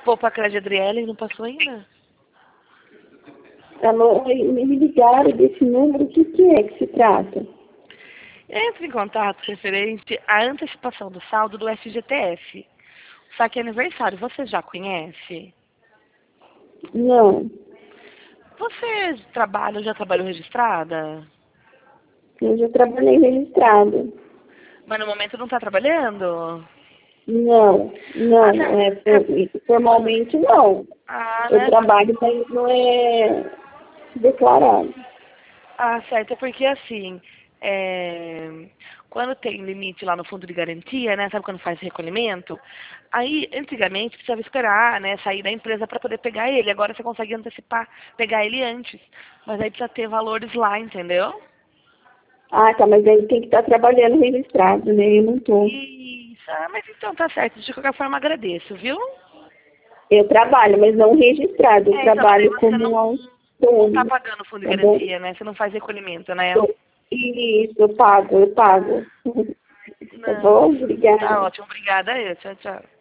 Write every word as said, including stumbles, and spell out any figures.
Vou pra casa de Adriele e não passou ainda? Alô, me ligaram desse número, o que, que é que se trata? Entre em contato referente à antecipação do saldo do S G T F. O saque aniversário, você já conhece? Não, Você trabalha ou já trabalhou registrada? eu já trabalhei registrado. Mas no momento não está trabalhando? Não, não, Ah, não. é, for- formalmente não. Ah, Eu né? trabalho, mas não é declarado. Ah, certo. É porque assim, é, quando tem limite lá no fundo de garantia, né? Sabe quando faz recolhimento? Aí, antigamente, precisava esperar, né? Sair da empresa para poder pegar ele. Agora você consegue antecipar, pegar ele antes. Mas aí precisa ter valores lá, entendeu? Ah, tá, mas ele tem que estar trabalhando registrado, né? Eu não tô. Isso. Ah, mas então tá certo. De qualquer forma, agradeço, viu? Eu trabalho, mas não registrado. Eu É, então, mas aí trabalho você como não, um não tá autônomo, pagando fundo de tá bom? garantia, né? Você não faz recolhimento, né? Eu- Isso, eu pago, eu pago. Tá Não. bom? Tá Obrigada. ótimo. Obrigada. Eu. Tchau, tchau.